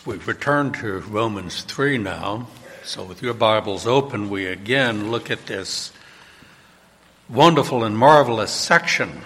We've returned to Romans 3 now. So with your Bibles open, we again look at this wonderful and marvelous section.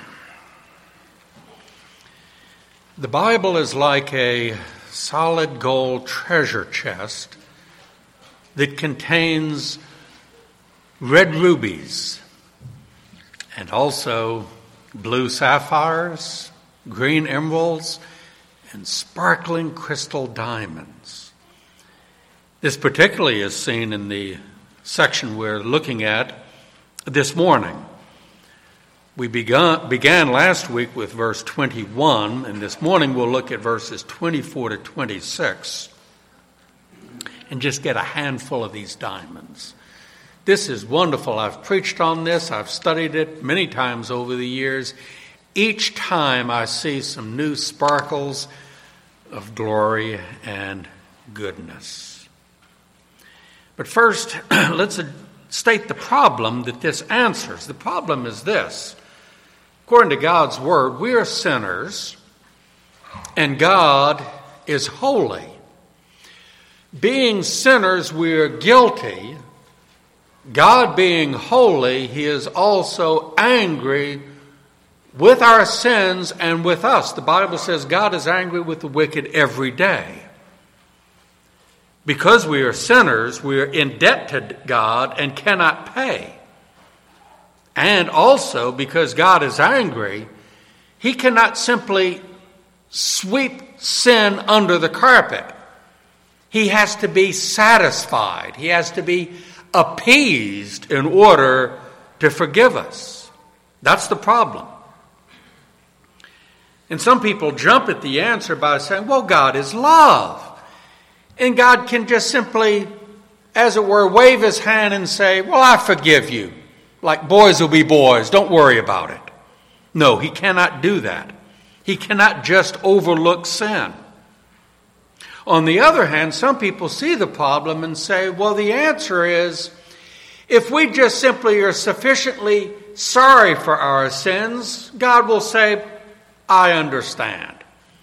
The Bible is like a solid gold treasure chest that contains red rubies and also blue sapphires, green emeralds, and sparkling crystal diamonds. This particularly is seen in the section we're looking at this morning. We began last week with verse 21, and this morning we'll look at verses 24 to 26 and just get a handful of these diamonds. This is wonderful. I've preached on this. I've studied it many times over the years. Each time I see some new sparkles of glory and goodness. But first, let's state the problem that this answers. The problem is this. According to God's word, we are sinners, and God is holy. Being sinners, we are guilty. God being holy, He is also angry with our sins and with us. The Bible says God is angry with the wicked every day. Because we are sinners, we are in debt to God and cannot pay. And also, because God is angry, He cannot simply sweep sin under the carpet. He has to be satisfied. He has to be appeased in order to forgive us. That's the problem. And some people jump at the answer by saying, well, God is love. And God can just simply, as it were, wave His hand and say, well, I forgive you. Like boys will be boys. Don't worry about it. No, He cannot do that. He cannot just overlook sin. On the other hand, some people see the problem and say, well, the answer is, if we just simply are sufficiently sorry for our sins, God will say, I understand.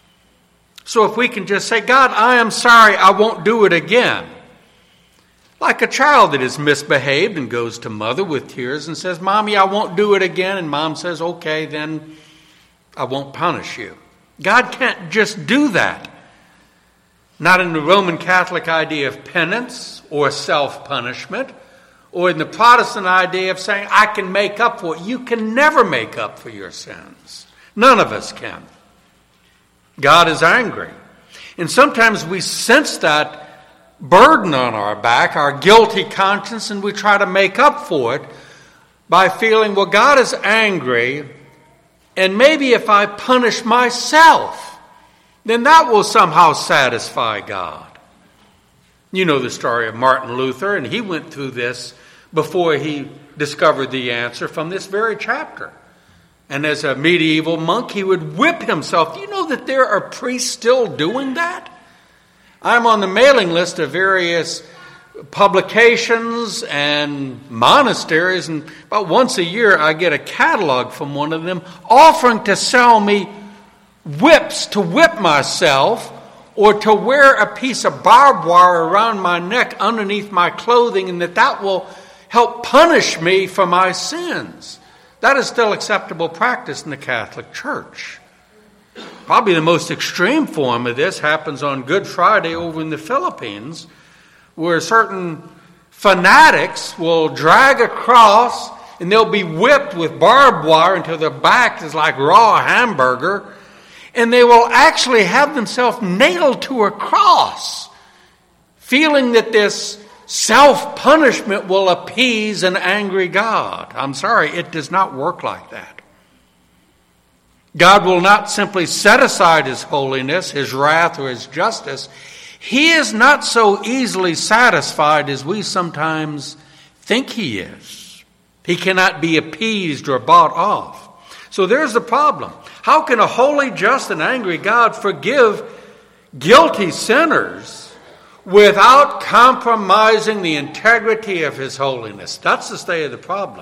So if we can just say, God, I am sorry, I won't do it again. Like a child that is misbehaved and goes to mother with tears and says, Mommy, I won't do it again. And Mom says, okay, then I won't punish you. God can't just do that. Not in the Roman Catholic idea of penance or self-punishment, or in the Protestant idea of saying, I can make up for it. You can never make up for your sins. None of us can. God is angry. And sometimes we sense that burden on our back, our guilty conscience, and we try to make up for it by feeling, well, God is angry, and maybe if I punish myself, then that will somehow satisfy God. You know the story of Martin Luther, and he went through this before he discovered the answer from this very chapter. And as a medieval monk, he would whip himself. Do you know that there are priests still doing that? I'm on the mailing list of various publications and monasteries, and about once a year I get a catalog from one of them offering to sell me whips to whip myself or to wear a piece of barbed wire around my neck underneath my clothing, and that will help punish me for my sins. That is still acceptable practice in the Catholic Church. Probably the most extreme form of this happens on Good Friday over in the Philippines, where certain fanatics will drag a cross and they'll be whipped with barbed wire until their back is like raw hamburger, and they will actually have themselves nailed to a cross, feeling that this self-punishment will appease an angry God. I'm sorry, it does not work like that. God will not simply set aside His holiness, His wrath, or His justice. He is not so easily satisfied as we sometimes think He is. He cannot be appeased or bought off. So there's the problem. How can a holy, just, and angry God forgive guilty sinners without compromising the integrity of His holiness? That's the state of the problem.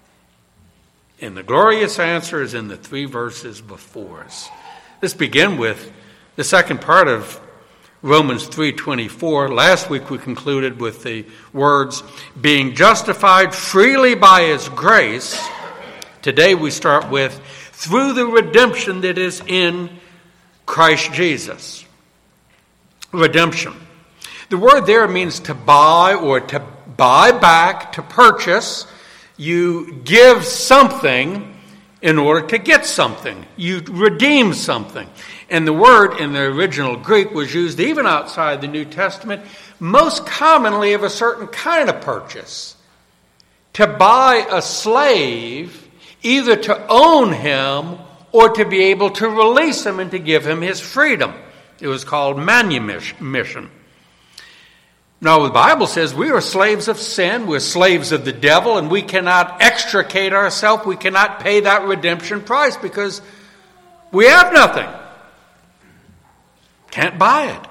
And the glorious answer is in the 3 verses before us. Let's begin with the second part of Romans 3:24. Last week we concluded with the words, being justified freely by his grace. Today we start with, through the redemption that is in Christ Jesus. Redemption. The word there means to buy or to buy back, to purchase. You give something in order to get something. You redeem something. And the word in the original Greek was used even outside the New Testament, most commonly of a certain kind of purchase. To buy a slave, either to own him or to be able to release him and to give him his freedom. It was called manumission. Now, the Bible says we are slaves of sin, we're slaves of the devil, and we cannot extricate ourselves, we cannot pay that redemption price because we have nothing. Can't buy it.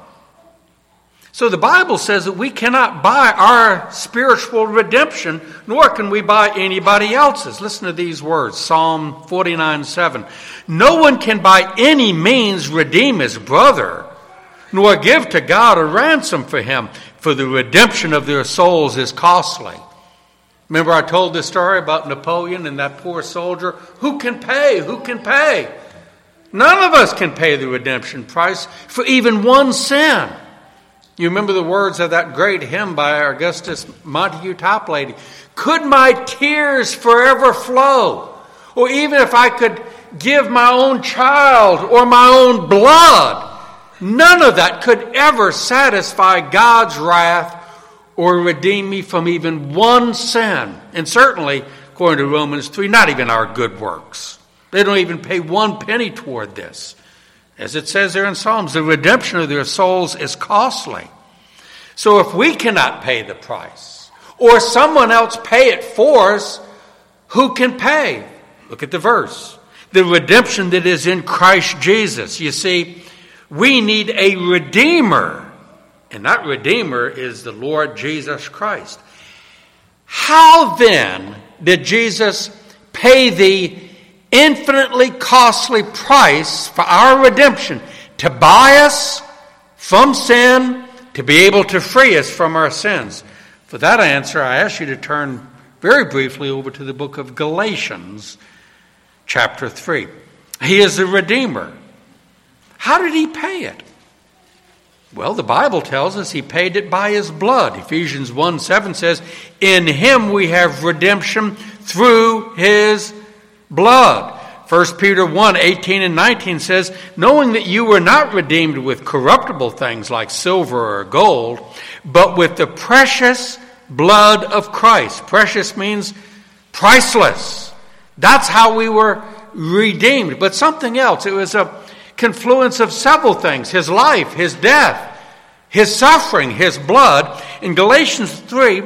So the Bible says that we cannot buy our spiritual redemption, nor can we buy anybody else's. Listen to these words, Psalm 49:7. No one can by any means redeem his brother, nor give to God a ransom for him, for the redemption of their souls is costly. Remember I told this story about Napoleon and that poor soldier? Who can pay? Who can pay? None of us can pay the redemption price for even one sin. You remember the words of that great hymn by Augustus Montague Toplady. Could my tears forever flow? Or even if I could give my own child or my own blood, none of that could ever satisfy God's wrath or redeem me from even one sin. And certainly, according to Romans 3, not even our good works. They don't even pay one penny toward this. As it says there in Psalms, the redemption of their souls is costly. So if we cannot pay the price, or someone else pay it for us, who can pay? Look at the verse. The redemption that is in Christ Jesus. You see, we need a Redeemer, and that Redeemer is the Lord Jesus Christ. How then did Jesus pay the infinitely costly price for our redemption, to buy us from sin, to be able to free us from our sins? For that answer, I ask you to turn very briefly over to the book of Galatians, chapter 3. He is the Redeemer. How did he pay it? Well, the Bible tells us he paid it by his blood. Ephesians 1:7 says, in him we have redemption through his blood. 1 Peter 1:18 and 19 says, knowing that you were not redeemed with corruptible things like silver or gold, but with the precious blood of Christ. Precious means priceless. That's how we were redeemed. But something else, it was a confluence of several things. His life, his death, his suffering, his blood. In Galatians 3,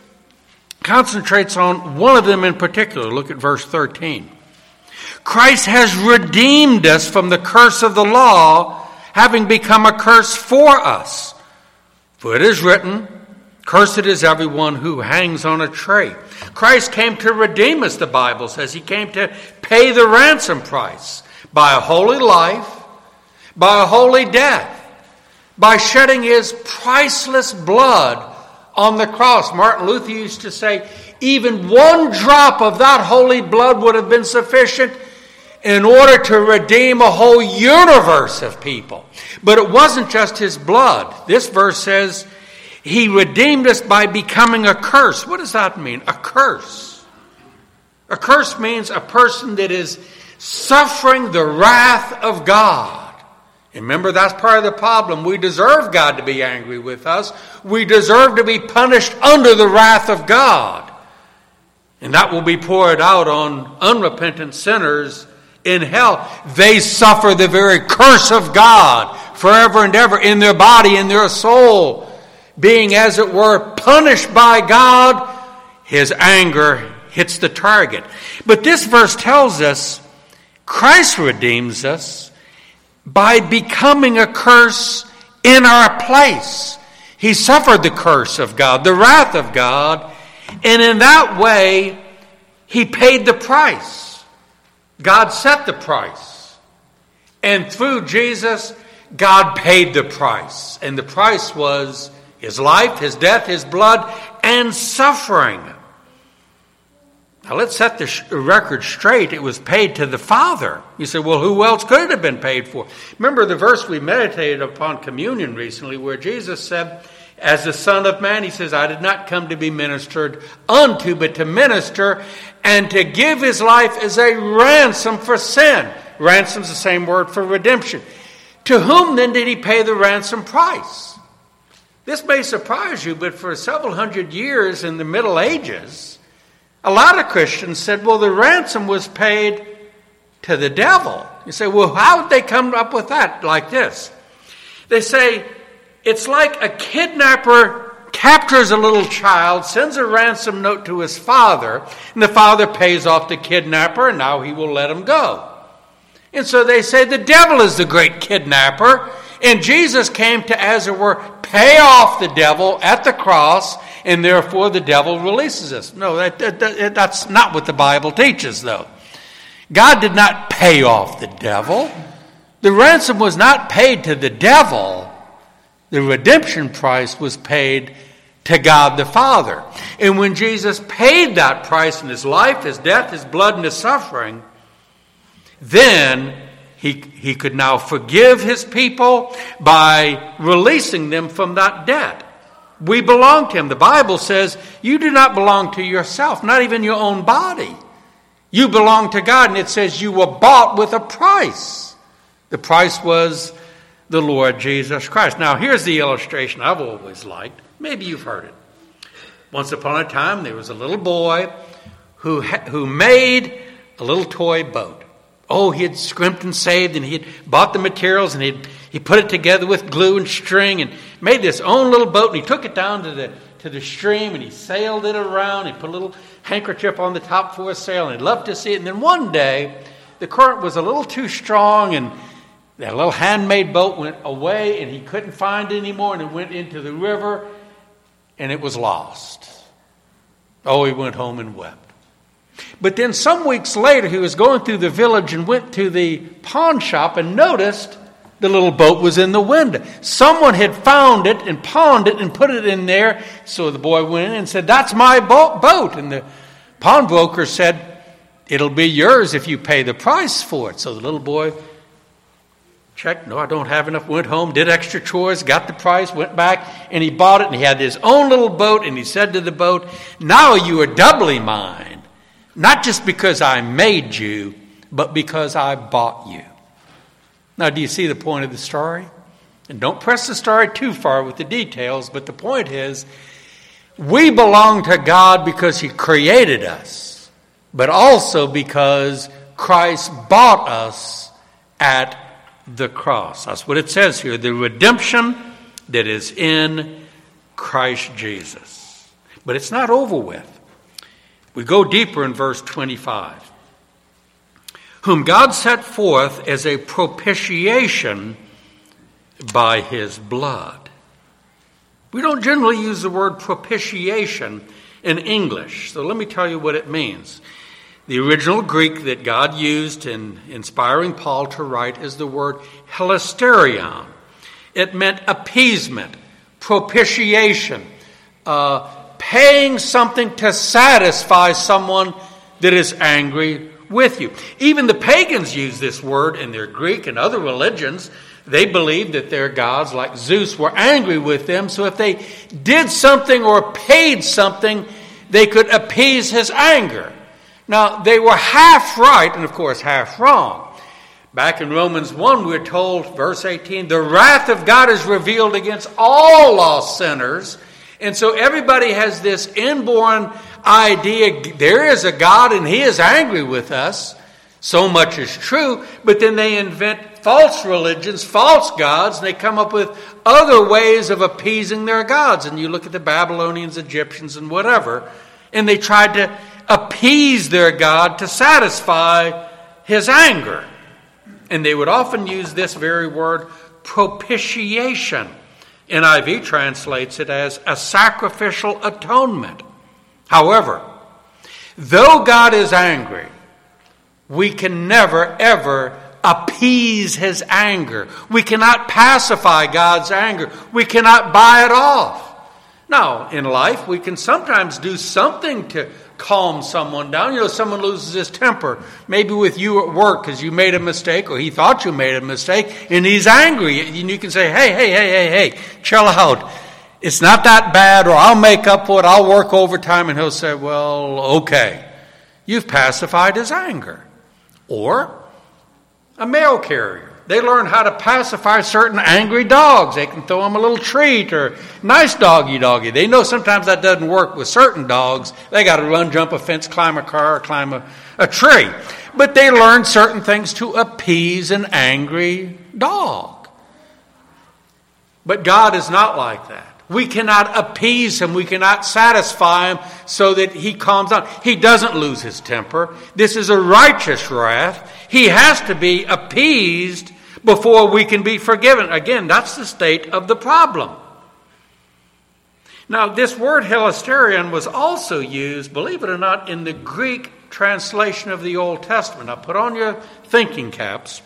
concentrates on one of them in particular. Look at verse 13. Christ has redeemed us from the curse of the law, having become a curse for us. For it is written, cursed is everyone who hangs on a tree. Christ came to redeem us, the Bible says. He came to pay the ransom price by a holy life, by a holy death, by shedding his priceless blood on the cross. Martin Luther used to say, even one drop of that holy blood would have been sufficient in order to redeem a whole universe of people. But it wasn't just his blood. This verse says, he redeemed us by becoming a curse. What does that mean? A curse. A curse means a person that is suffering the wrath of God. And remember, that's part of the problem. We deserve God to be angry with us. We deserve to be punished under the wrath of God. And that will be poured out on unrepentant sinners in hell. They suffer the very curse of God forever and ever in their body, in their soul, being, as it were, punished by God. His anger hits the target. But this verse tells us Christ redeems us by becoming a curse in our place. He suffered the curse of God, the wrath of God, and in that way, he paid the price. God set the price. And through Jesus, God paid the price. And the price was his life, his death, his blood, and suffering. Now let's set the record straight. It was paid to the Father. You say, well, who else could it have been paid for? Remember the verse we meditated upon communion recently where Jesus said, as the Son of Man, he says, I did not come to be ministered unto, but to minister and to give his life as a ransom for sin. Ransom's the same word for redemption. To whom then did he pay the ransom price? This may surprise you, but for several hundred years in the Middle Ages, a lot of Christians said, well, the ransom was paid to the devil. You say, well, how did they come up with that like this? They say, it's like a kidnapper captures a little child, sends a ransom note to his father, and the father pays off the kidnapper, and now he will let him go. And so they say the devil is the great kidnapper, and Jesus came to, as it were, pay off the devil at the cross, and therefore the devil releases us. No, that's not what the Bible teaches, though. God did not pay off the devil. The ransom was not paid to the devil. The redemption price was paid to God the Father. And when Jesus paid that price in his life, his death, his blood, and his suffering, then he could now forgive his people by releasing them from that debt. We belong to him. The Bible says you do not belong to yourself, not even your own body. You belong to God, and it says you were bought with a price. The price was the Lord Jesus Christ. Now, here's the illustration I've always liked. Maybe you've heard it. Once upon a time, there was a little boy who made a little toy boat. Oh, he had scrimped and saved, and he had bought the materials, and he put it together with glue and string, and made this own little boat, and he took it down to the stream, and he sailed it around. He put a little handkerchief on the top for a sail, and he'd love to see it. And then one day, the current was a little too strong, and that little handmade boat went away, and he couldn't find it anymore, and it went into the river, and it was lost. Oh, he went home and wept. But then some weeks later, he was going through the village and went to the pawn shop and noticed the little boat was in the window. Someone had found it and pawned it and put it in there. So the boy went in and said, that's my boat. And the pawnbroker said, it'll be yours if you pay the price for it. So the little boy checked, no, I don't have enough, went home, did extra chores, got the price, went back, and he bought it, and he had his own little boat, and he said to the boat, now you are doubly mine, not just because I made you, but because I bought you. Now, do you see the point of the story? And don't press the story too far with the details, but the point is, we belong to God because he created us, but also because Christ bought us at the cross. That's what it says here, the redemption that is in Christ Jesus. But it's not over with. We go deeper in verse 25. Whom God set forth as a propitiation by his blood. We don't generally use the word propitiation in English, so let me tell you what it means. The original Greek that God used in inspiring Paul to write is the word hilasterion. It meant appeasement, propitiation, paying something to satisfy someone that is angry with you. Even the pagans use this word in their Greek and other religions. They believed that their gods like Zeus were angry with them, so if they did something or paid something, they could appease his anger. Now, they were half right and, of course, half wrong. Back in Romans 1, we're told, verse 18, the wrath of God is revealed against all lost sinners. And so everybody has this inborn idea, there is a God and he is angry with us. So much is true, but then they invent false religions, false gods, and they come up with other ways of appeasing their gods. And you look at the Babylonians, Egyptians, and whatever, and they tried to appease their God to satisfy his anger. And they would often use this very word, propitiation. NIV translates it as a sacrificial atonement. However, though God is angry, we can never, ever appease appease his anger. We cannot pacify God's anger. We cannot buy it off. Now, in life, we can sometimes do something to calm someone down. You know, someone loses his temper, maybe with you at work because you made a mistake or he thought you made a mistake, and he's angry. And you can say, hey, chill out. It's not that bad, or I'll make up for it. I'll work overtime. And he'll say, well, okay. You've pacified his anger. Or a mail carrier. They learn how to pacify certain angry dogs. They can throw them a little treat or nice doggy. They know sometimes that doesn't work with certain dogs. They got to run, jump a fence, climb a car, or climb a tree. But they learn certain things to appease an angry dog. But God is not like that. We cannot appease him. We cannot satisfy him so that he calms down. He doesn't lose his temper. This is a righteous wrath. He has to be appeased before we can be forgiven. Again, that's the state of the problem. Now, this word hilasterion was also used, believe it or not, in the Greek translation of the Old Testament. Now, put on your thinking caps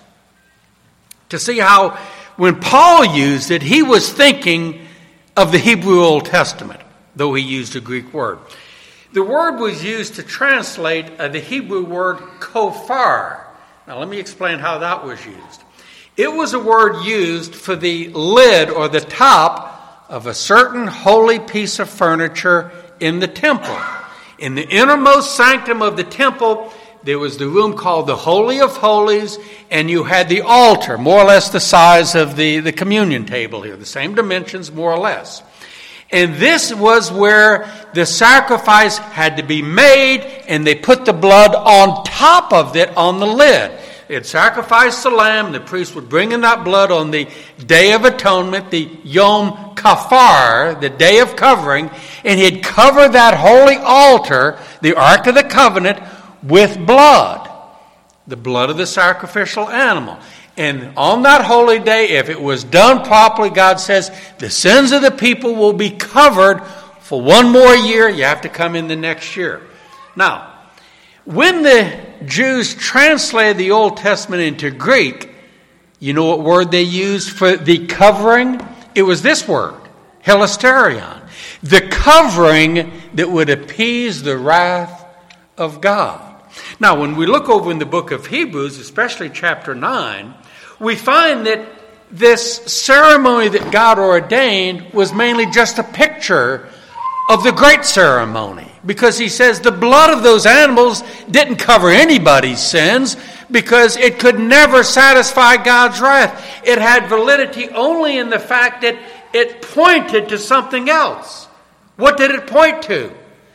to see how when Paul used it, he was thinking of the Hebrew Old Testament, though he used a Greek word. The word was used to translate the Hebrew word kofar. Now let me explain how that was used. It was a word used for the lid or the top of a certain holy piece of furniture in the temple. In the innermost sanctum of the temple, there was the room called the Holy of Holies, and you had the altar, more or less the size of the communion table here, the same dimensions, more or less. And this was where the sacrifice had to be made, and they put the blood on top of it on the lid. They'd sacrifice the lamb, the priest would bring in that blood on the Day of Atonement, the Yom Kafar, the Day of Covering, and he'd cover that holy altar, the Ark of the Covenant, with blood, the blood of the sacrificial animal. And on that holy day, if it was done properly, God says, the sins of the people will be covered for one more year. You have to come in the next year. Now, when the Jews translated the Old Testament into Greek, you know what word they used for the covering? It was this word, hilasterion. The covering that would appease the wrath of God. Now, when we look over in the book of Hebrews, especially chapter 9, we find that this ceremony that God ordained was mainly just a picture of the great ceremony. Because he says the blood of those animals didn't cover anybody's sins because it could never satisfy God's wrath. It had validity only in the fact that it pointed to something else. What did it point to?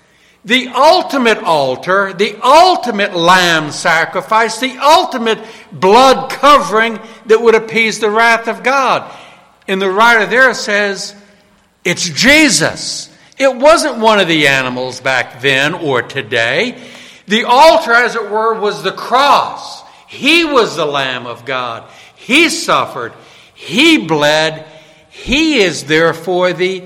The ultimate altar, the ultimate lamb sacrifice, the ultimate blood covering that would appease the wrath of God. And the writer there says, it's Jesus. It wasn't one of the animals back then or today. The altar, as it were, was the cross. He was the Lamb of God. He suffered. He bled. He is therefore the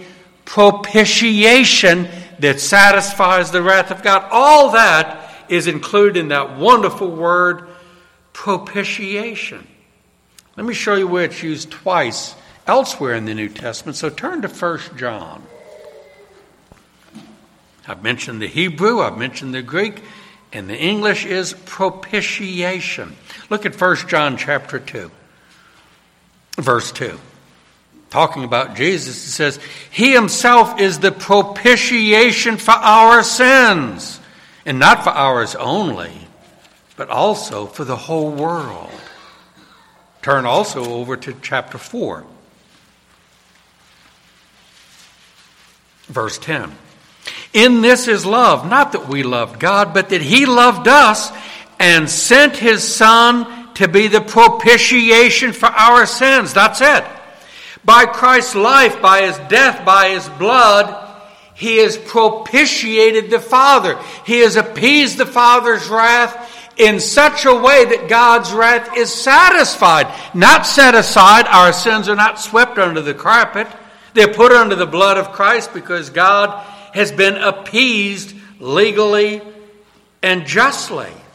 propitiation that satisfies the wrath of God. All that is included in that wonderful word, propitiation. Let me show you where it's used twice elsewhere in the New Testament. So turn to 1 John. I've mentioned the Hebrew, I've mentioned the Greek, and the English is propitiation. Look at 1 John chapter 2, verse 2. Talking about Jesus, it says, He himself is the propitiation for our sins, and not for ours only, but also for the whole world. Turn also over to chapter 4, verse 10. In this is love, not that we loved God, but that He loved us and sent His Son to be the propitiation for our sins. That's it. By Christ's life, by His death, by His blood, He has propitiated the Father. He has appeased the Father's wrath in such a way that God's wrath is satisfied, not set aside. Our sins are not swept under the carpet. They're put under the blood of Christ because God has been appeased legally and justly.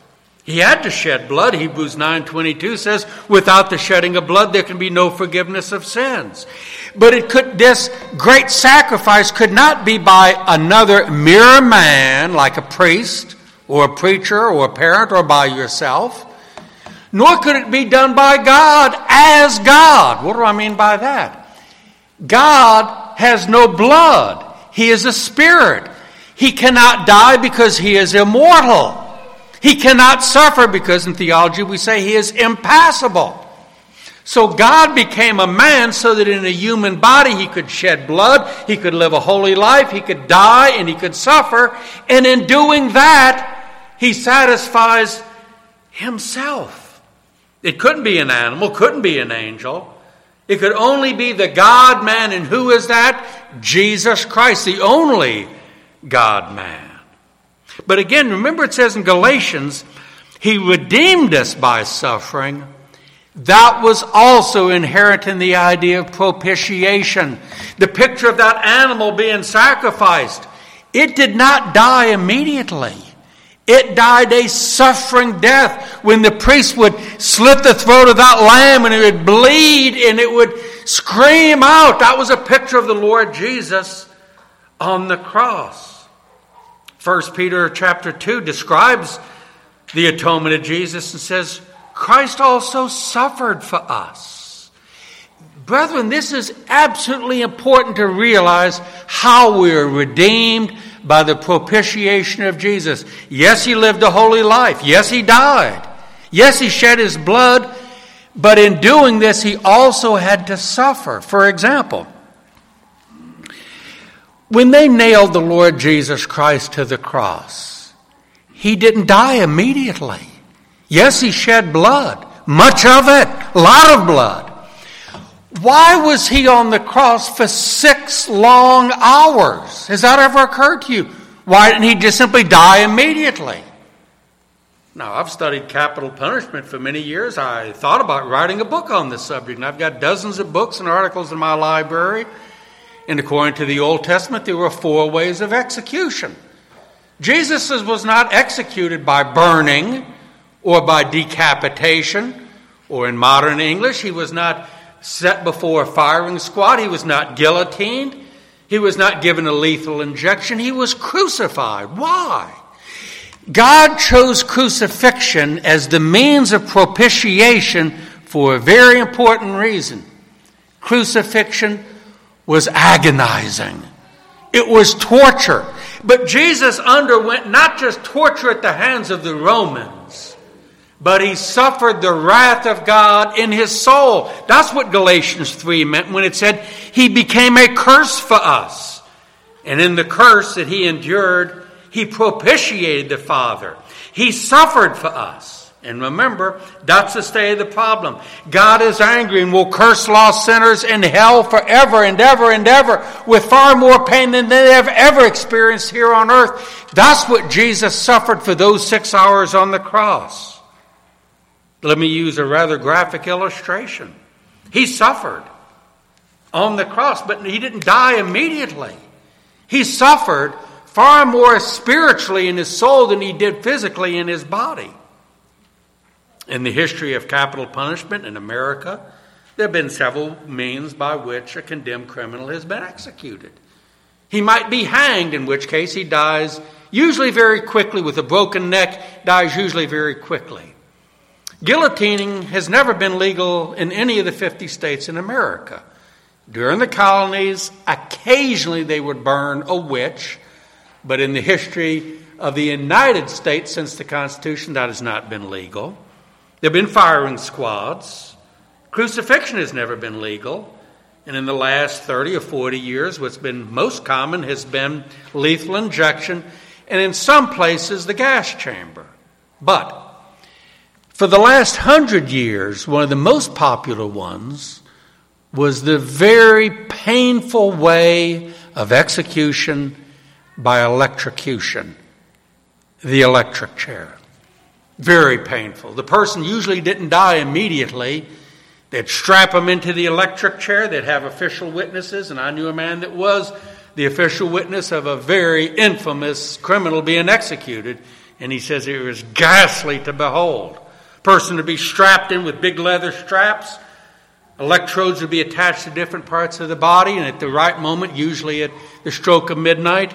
He had to shed blood. Hebrews 9:22 says, without the shedding of blood, there can be no forgiveness of sins. But this great sacrifice could not be by another mere man, like a priest or a preacher or a parent, or by yourself. Nor could it be done by God as God. What do I mean by that? God has no blood. He is a spirit. He cannot die because he is immortal. He cannot suffer because in theology we say he is impassible. So God became a man so that in a human body he could shed blood, he could live a holy life, he could die, and he could suffer. And in doing that, he satisfies himself. It couldn't be an animal, couldn't be an angel. It could only be the God-man. And who is that? Jesus Christ, the only God-man. But again, remember it says in Galatians, he redeemed us by suffering. That was also inherent in the idea of propitiation. The picture of that animal being sacrificed. It did not die immediately. It died a suffering death when the priest would slit the throat of that lamb and it would bleed and it would scream out. That was a picture of the Lord Jesus on the cross. 1 Peter chapter 2 describes the atonement of Jesus and says, Christ also suffered for us. Brethren, this is absolutely important to realize how we are redeemed by the propitiation of Jesus. Yes, he lived a holy life. Yes, he died. Yes, he shed his blood. But in doing this, he also had to suffer. For example, when they nailed the Lord Jesus Christ to the cross, he didn't die immediately. Yes, he shed blood. Much of it. A lot of blood. Why was he on the cross for 6 long hours? Has that ever occurred to you? Why didn't he just simply die immediately? Now, I've studied capital punishment for many years. I thought about writing a book on this subject, and I've got dozens of books and articles in my library. And according to the Old Testament, there were 4 ways of execution. Jesus was not executed by burning or by decapitation, or in modern English, he was not set before a firing squad. He was not guillotined. He was not given a lethal injection. He was crucified. Why? God chose crucifixion as the means of propitiation for a very important reason. Crucifixion was agonizing. It was torture. But Jesus underwent not just torture at the hands of the Romans, but he suffered the wrath of God in his soul. That's what Galatians 3 meant when it said he became a curse for us. And in the curse that he endured, he propitiated the Father. He suffered for us. And remember, that's the state of the problem. God is angry and will curse lost sinners in hell forever and ever and ever with far more pain than they have ever experienced here on earth. That's what Jesus suffered for those 6 hours on the cross. Let me use a rather graphic illustration. He suffered on the cross, but he didn't die immediately. He suffered far more spiritually in his soul than he did physically in his body. In the history of capital punishment in America, there have been several means by which a condemned criminal has been executed. He might be hanged, in which case he dies usually very quickly with a broken neck, dies usually very quickly. Guillotining has never been legal in any of the 50 states in America. During the colonies, occasionally they would burn a witch, but in the history of the United States since the Constitution, that has not been legal. There have been firing squads. Crucifixion has never been legal. And in the last 30 or 40 years, what's been most common has been lethal injection, and in some places, the gas chamber. But for the last 100 years, one of the most popular ones was the very painful way of execution by electrocution, the electric chair. Very painful. The person usually didn't die immediately. They'd strap him into the electric chair. They'd have official witnesses, and I knew a man that was the official witness of a very infamous criminal being executed. And he says it was ghastly to behold. Person to be strapped in with big leather straps. Electrodes would be attached to different parts of the body, and at the right moment, usually at the stroke of midnight,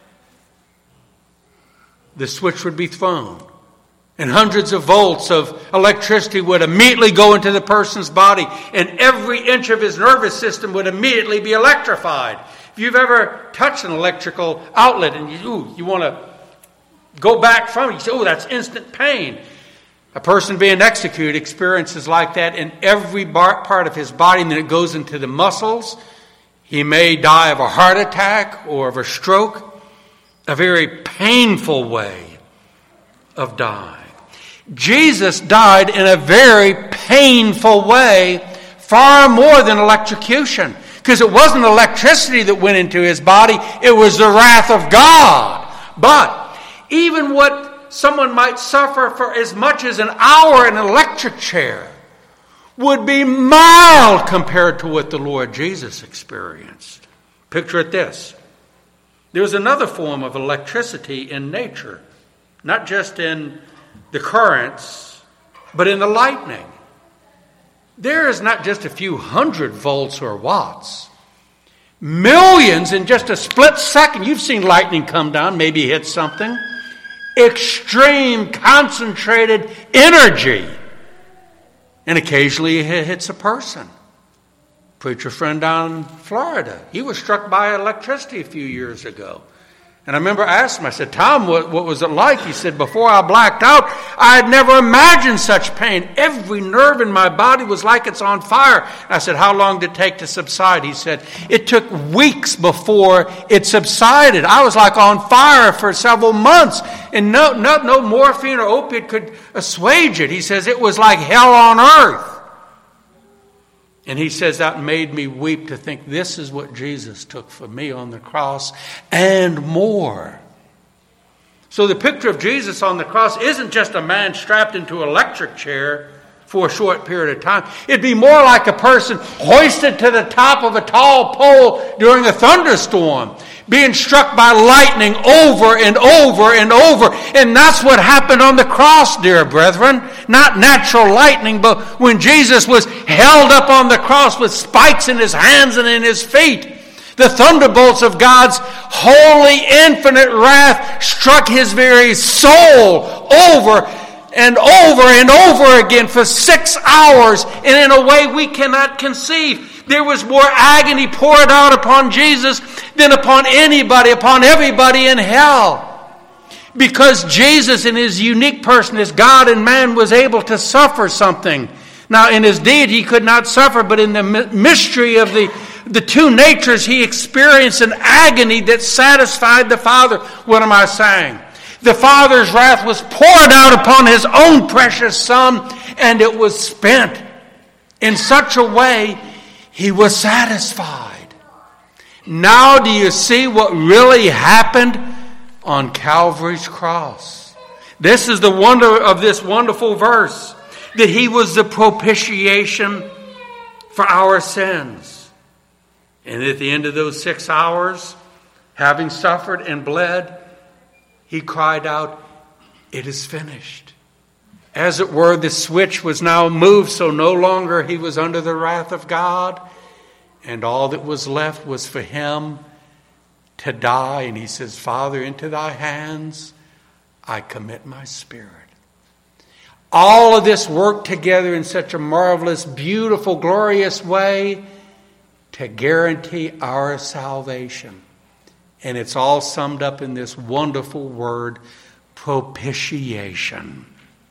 the switch would be thrown. And hundreds of volts of electricity would immediately go into the person's body, and every inch of his nervous system would immediately be electrified. If you've ever touched an electrical outlet and you want to go back from it, you say, oh, that's instant pain. A person being executed experiences like that in every part of his body, and then it goes into the muscles. He may die of a heart attack or of a stroke, a very painful way of dying. Jesus died in a very painful way, far more than electrocution, because it wasn't electricity that went into his body, it was the wrath of God. But even what someone might suffer for as much as an hour in an electric chair would be mild compared to what the Lord Jesus experienced. Picture it this. There's another form of electricity in nature, not just in the currents, but in the lightning. There is not just a few hundred volts or watts. Millions in just a split second. You've seen lightning come down, maybe hit something. Extreme concentrated energy. And occasionally it hits a person. Preacher friend down in Florida, he was struck by electricity a few years ago. And I remember asking him, I said, Tom, what was it like? He said, before I blacked out, I had never imagined such pain. Every nerve in my body was like it's on fire. And I said, how long did it take to subside? He said, it took weeks before it subsided. I was like on fire for several months. And no morphine or opiate could assuage it. He says, it was like hell on earth. And he says that made me weep to think this is what Jesus took for me on the cross and more. So the picture of Jesus on the cross isn't just a man strapped into an electric chair for a short period of time. It'd be more like a person hoisted to the top of a tall pole during a thunderstorm, being struck by lightning over and over and over. And that's what happened on the cross, dear brethren. Not natural lightning, but when Jesus was held up on the cross with spikes in his hands and in his feet, the thunderbolts of God's holy, infinite wrath struck his very soul over and over and over again for 6 hours, and in a way we cannot conceive. There was more agony poured out upon Jesus than upon anybody, upon everybody in hell. Because Jesus in his unique person as God and man was able to suffer something. Now in his deity he could not suffer, but in the mystery of the two natures he experienced an agony that satisfied the Father. What am I saying? The Father's wrath was poured out upon his own precious Son, and it was spent in such a way he was satisfied. Now do you see what really happened on Calvary's cross? This is the wonder of this wonderful verse, that he was the propitiation for our sins. And at the end of those 6 hours, having suffered and bled, he cried out, it is finished. As it were, the switch was now moved, so no longer he was under the wrath of God. And all that was left was for him to die. And he says, Father, into thy hands I commit my spirit. All of this worked together in such a marvelous, beautiful, glorious way to guarantee our salvation. And it's all summed up in this wonderful word, propitiation.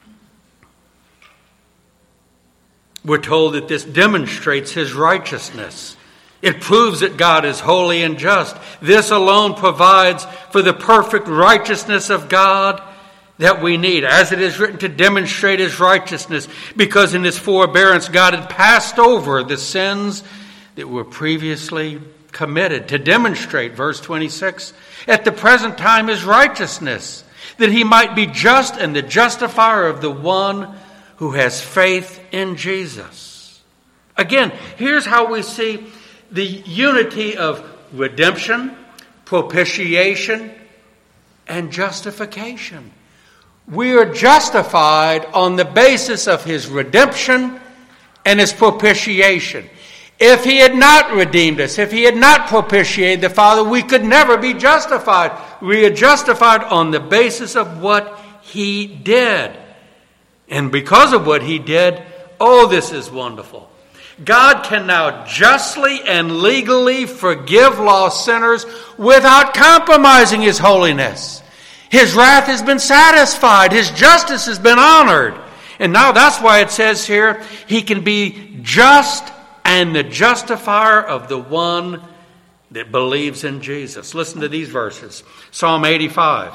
We're told that this demonstrates his righteousness. It proves that God is holy and just. This alone provides for the perfect righteousness of God that we need, as it is written, to demonstrate his righteousness, because in his forbearance God had passed over the sins that were previously committed, to demonstrate, verse 26, at the present time his righteousness, that he might be just and the justifier of the one who has faith in Jesus. Again, here's how we see the unity of redemption, propitiation, and justification. We are justified on the basis of his redemption and his propitiation. If he had not redeemed us, if he had not propitiated the Father, we could never be justified. We are justified on the basis of what he did. And because of what he did, oh, this is wonderful. God can now justly and legally forgive lost sinners without compromising his holiness. His wrath has been satisfied. His justice has been honored. And now that's why it says here, he can be just and the justifier of the one that believes in Jesus. Listen to these verses. Psalm 85,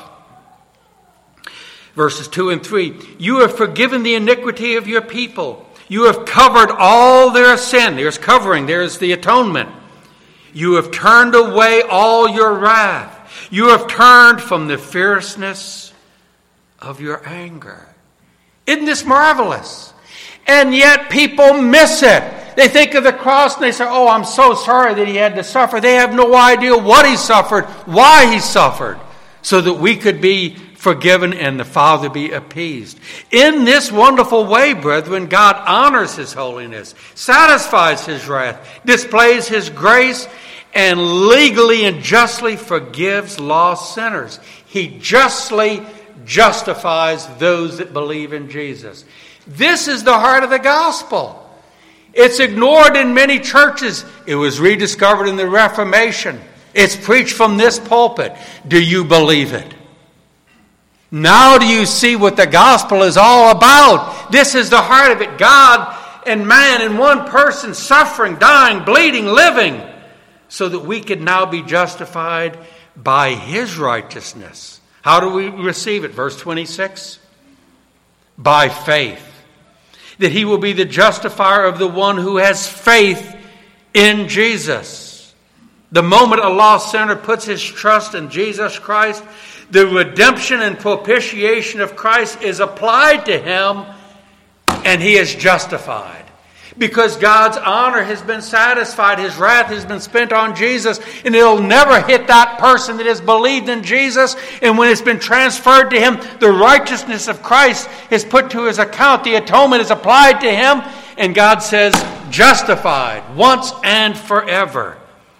verses 2 and 3. You have forgiven the iniquity of your people. You have covered all their sin. There's covering. There's the atonement. You have turned away all your wrath. You have turned from the fierceness of your anger. Isn't this marvelous? And yet people miss it. They think of the cross and they say, oh, I'm so sorry that he had to suffer. They have no idea what he suffered, why he suffered, so that we could be forgiven and the Father be appeased. In this wonderful way, brethren, God honors his holiness, satisfies his wrath, displays his grace, and legally and justly forgives lost sinners. He justly justifies those that believe in Jesus. This is the heart of the gospel. It's ignored in many churches. It was rediscovered in the Reformation. It's preached from this pulpit. Do you believe it? Now do you see what the gospel is all about? This is the heart of it. God and man in one person, suffering, dying, bleeding, living, so that we could now be justified by his righteousness. How do we receive it? Verse 26. By faith. That he will be the justifier of the one who has faith in Jesus. The moment a lost sinner puts his trust in Jesus Christ, the redemption and propitiation of Christ is applied to him, and he is justified. Because God's honor has been satisfied, his wrath has been spent on Jesus, and it'll never hit that person that has believed in Jesus. And when it's been transferred to him, the righteousness of Christ is put to his account. The atonement is applied to him, and God says, justified once and forever.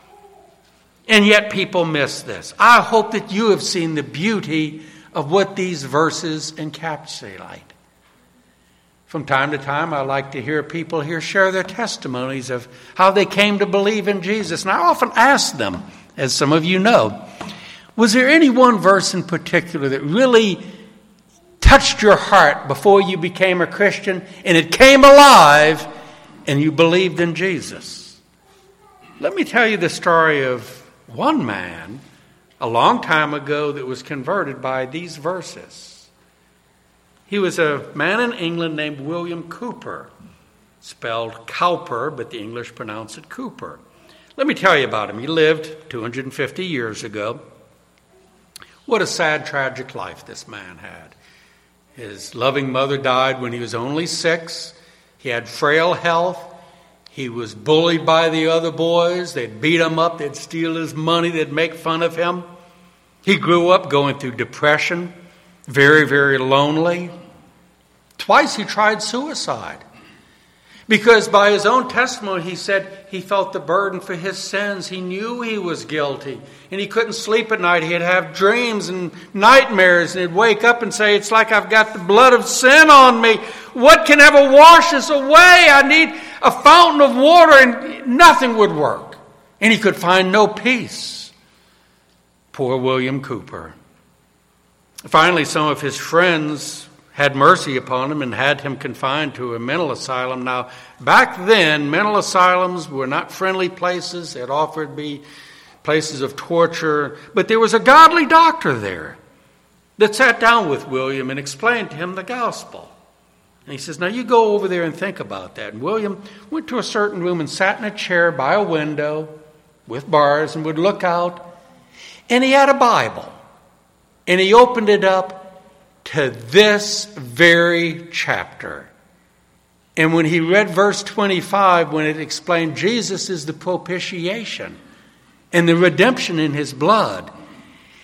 And yet people miss this. I hope that you have seen the beauty of what these verses encapsulate. From time to time, I like to hear people here share their testimonies of how they came to believe in Jesus. And I often ask them, as some of you know, was there any one verse in particular that really touched your heart before you became a Christian and it came alive and you believed in Jesus? Let me tell you the story of one man a long time ago that was converted by these verses. He was a man in England named William Cowper, spelled Cowper, but the English pronounce it Cooper. Let me tell you about him. He lived 250 years ago. What a sad, tragic life this man had. His loving mother died when he was only 6. He had frail health. He was bullied by the other boys. They'd beat him up. They'd steal his money. They'd make fun of him. He grew up going through depression, very, very lonely. Twice he tried suicide. Because by his own testimony, he said he felt the burden for his sins. He knew he was guilty. And he couldn't sleep at night. He'd have dreams and nightmares. And he'd wake up and say, it's like I've got the blood of sin on me. What can ever wash this away? I need a fountain of water. And nothing would work. And he could find no peace. Poor William Cowper. Finally, some of his friends had mercy upon him and had him confined to a mental asylum. Now, back then, mental asylums were not friendly places. It offered to be places of torture. But there was a godly doctor there that sat down with William and explained to him the gospel. And he says, now you go over there and think about that. And William went to a certain room and sat in a chair by a window with bars and would look out. And he had a Bible. And he opened it up to this very chapter. And when he read verse 25, when it explained Jesus is the propitiation and the redemption in his blood,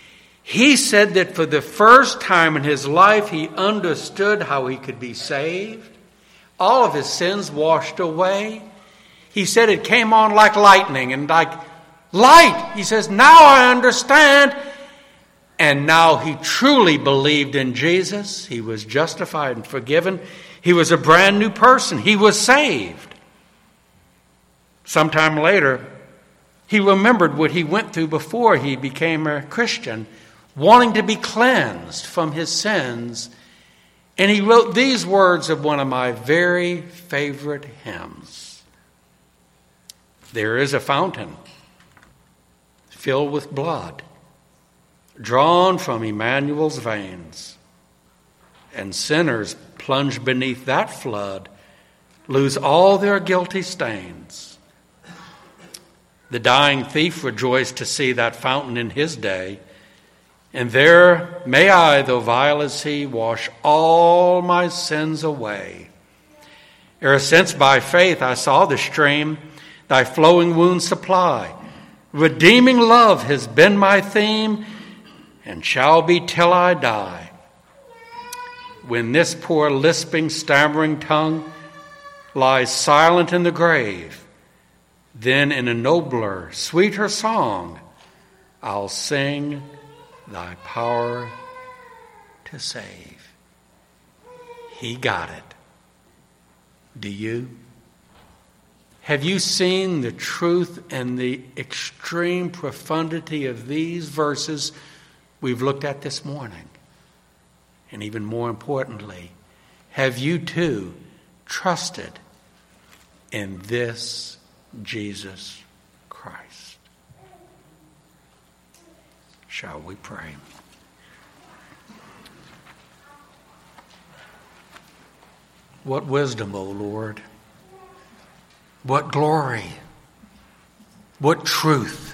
He said that for the first time in his life, he understood how he could be saved. All of his sins washed away. He said it came on like lightning and like light. He says, now I understand. And now he truly believed in Jesus. He was justified and forgiven. He was a brand new person. He was saved. Sometime later, he remembered what he went through before he became a Christian, wanting to be cleansed from his sins. And he wrote these words of one of my very favorite hymns. There is a fountain filled with blood, drawn from Emmanuel's veins, and sinners plunged beneath that flood lose all their guilty stains. The dying thief rejoiced to see that fountain in his day, and there may I, though vile as he, wash all my sins away. Ere since by faith I saw the stream thy flowing wounds supply, redeeming love has been my theme, and shall be till I die. When this poor lisping, stammering tongue lies silent in the grave, then in a nobler, sweeter song I'll sing thy power to save. He got it. Do you? Have you seen the truth and the extreme profundity of these verses we've looked at this morning? And even more importantly, have you too trusted in this Jesus Christ? Shall we pray? What wisdom, O Lord! What glory! What truth!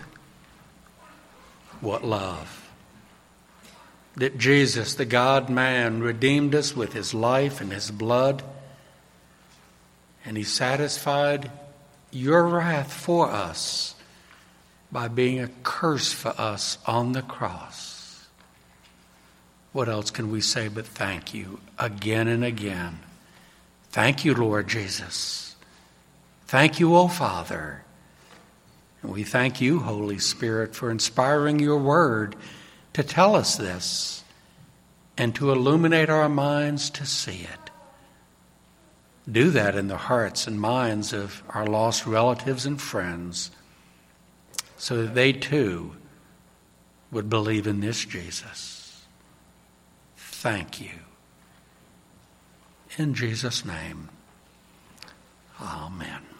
What love! That Jesus, the God-man, redeemed us with his life and his blood, and he satisfied your wrath for us by being a curse for us on the cross. What else can we say but thank you again and again? Thank you, Lord Jesus. Thank you, O Father. And we thank you, Holy Spirit, for inspiring your word to tell us this and to illuminate our minds to see it. Do that in the hearts and minds of our lost relatives and friends so that they too would believe in this Jesus. Thank you. In Jesus' name, amen.